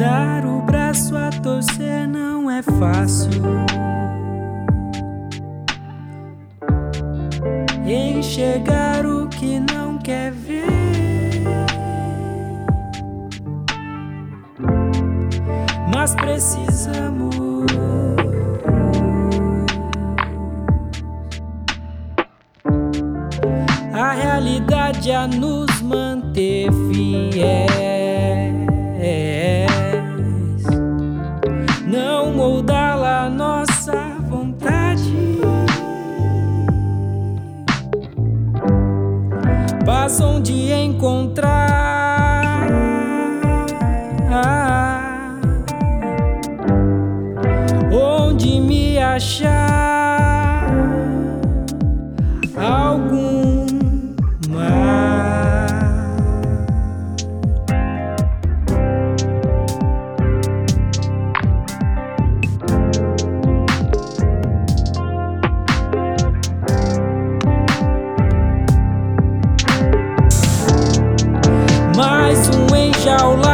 Dar o braço a torcer não é fácil. Enxergar o que não quer ver. Mas precisamos a realidade a nos manter fiéis, não moldá-la à nossa vontade. Paz onde encontrar, onde me achar algum mar. Mais um enjaulado